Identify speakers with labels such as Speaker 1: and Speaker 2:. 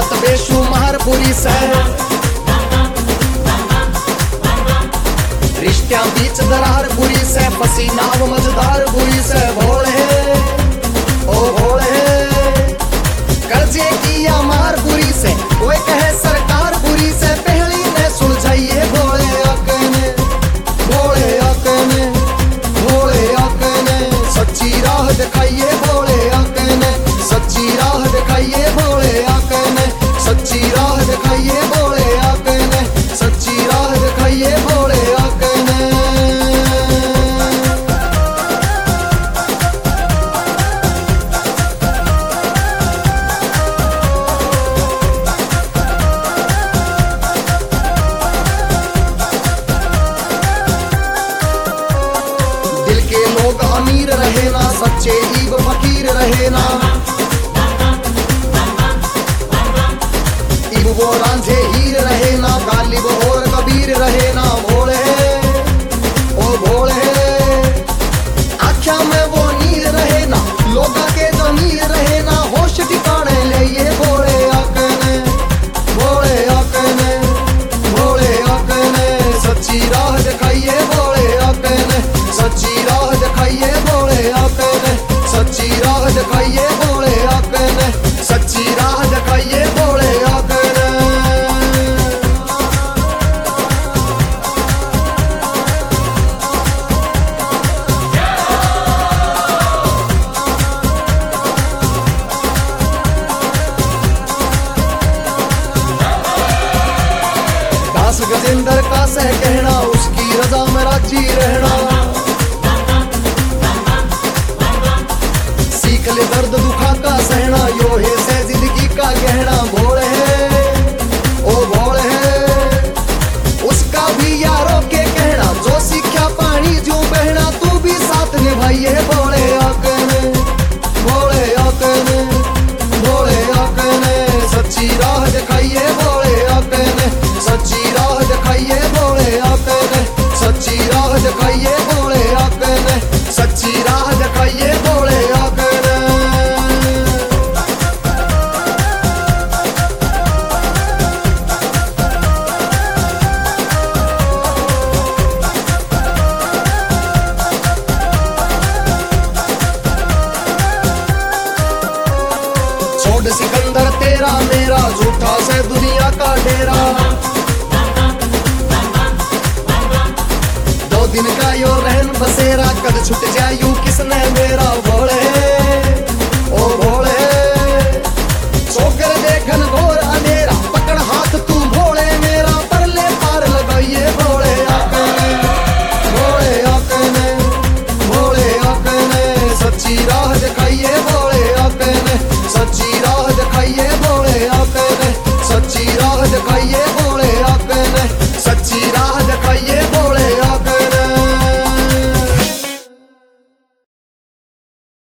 Speaker 1: भारत बेशुमारपुरी से रिश्त्यां बीच दरारपुरी से पसीना व मझधारपुरी से भोले ओ भोले कर्जे किया मारपुरी से कोई कहे सरकारपुरी से पहली ने सुलझाइए भोले अकने भोले अकने भोले अकने सच्ची राह दिखाइए भोले अकने सच्ची राह दिखाइए भोले अकने सच्ची राह दिखाइए भोले अकने सच्ची राह दिखाइए भोले अकने। दिल के लोग अमीर रहे ना सच्चे ईब फकीर रहे ना ईब वो रांझे हीर रहे ना गालिब और कबीर रहे ना भोले ओ भोले आख्या में वो नीर रहे ना लोगा के जमीर रहे ना होश ठिकाने ले ये भोले अकने भोले अकने भोले अकने सच्ची राह दिखाइए भोले अकने सच्ची राह दिखाइए भोले अकने सच्ची राह दिखाइए भोले अकने सच्ची राह दिखाइए भोले अकने। दास गजेंद्र का सह कहना उसकी रजा में राजी रहना सीख ले दर्द दुखा का सहना यो है से जिंदगी का गहना भोले ओ भोले उसका भी यारों के कहना जो सीखा पानी जो बहना तू भी साथ निभाइए भोले अकने भोले अकने भोले अकने सच्ची राह दिखाइए भोले अकने सच्ची राह दिखाइए भोले अकने सच्ची राह दिखाइए भोले अकने सच्ची राह दिखाइए भोले अकने। छोड़ सिकंदर तेरा मेरा झूठा से दुनिया का डेरा दो दिन का यो रहन बसेरा कद छुट जाए यूं किसने मेरा भोले ओ भोले छोकर देखन घोर अंधेरा पकड़ हाथ तू भोले मेरा परले पार लगाइए भोले अकने भोले अकने भोले अकने सच्ची राह दिखाइए भोले अकने सच्ची राह दिखाइए भोले अकने।